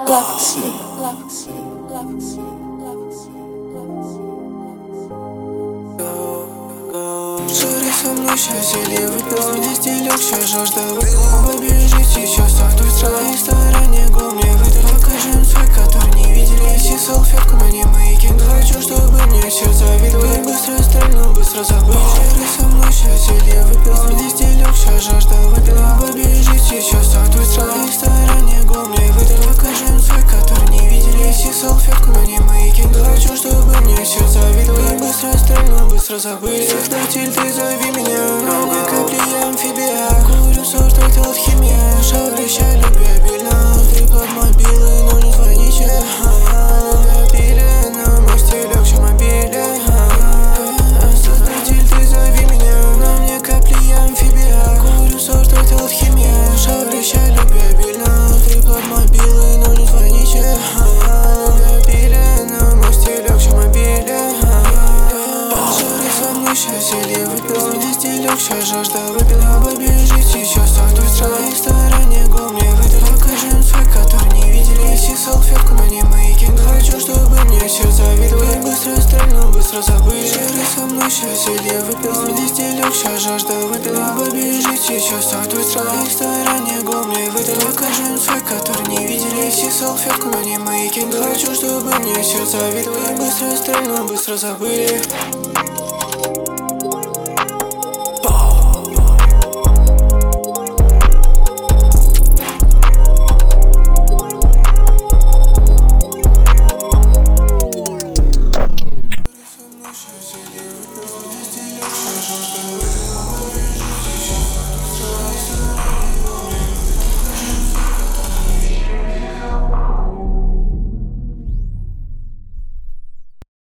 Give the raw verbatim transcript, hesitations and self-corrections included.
Жары со мной счастье, выпил мне стелек, сейчас жажда выпила. Побежит сейчас, а в той своей стороне гол мне выдали. Покажем свой, который не видели. Если салфетку на ней мейкинг, хочу, чтобы мне сердце видели. Быстро стрельнул, быстро забыл. Жары со мной счастье, выпил мне стелек, сейчас жажда выпила. Побежит сейчас, а в той своей стороне гол мне выдали. Покажем свой, который не видели. Если салфетку на ней мейкинг, хочу, чтобы мне сердце видели. Быстро стрельнул, быстро забыли. Создатель, ты зови меня. На мне капли амфибия. Курю сорт, это алхимия. Шаврища, люби обильно. Ты под мобилы, но не звоните. Напили на мой стилек, чем мобиле. Создатель, ты зови меня. На мне капли амфибия. Курю сорт, это алхимия. Шаврища, люби обильно. Ты под мобилы, но не звоните. Напили на мой стилек, чем мобиле. Счастье, выпил мне стелек, сейчас жажда выпила. Побежит сейчас, а в той своей стороне гол мне выдали. Покажем свой, который не видели. Если салфетку на ней мейкинг, хочу, чтобы мне сердце видели. Быстро стрельнул, быстро забыли. Жары со мной счастье, выпил мне стелек, сейчас жажда выпила. Побежит сейчас, а в той своей стороне гол мне выдали. Покажем свой, который не видели. Если салфетку на ней мейкинг, хочу, чтобы мне сердце видели. Быстро стрельнул, быстро забыли.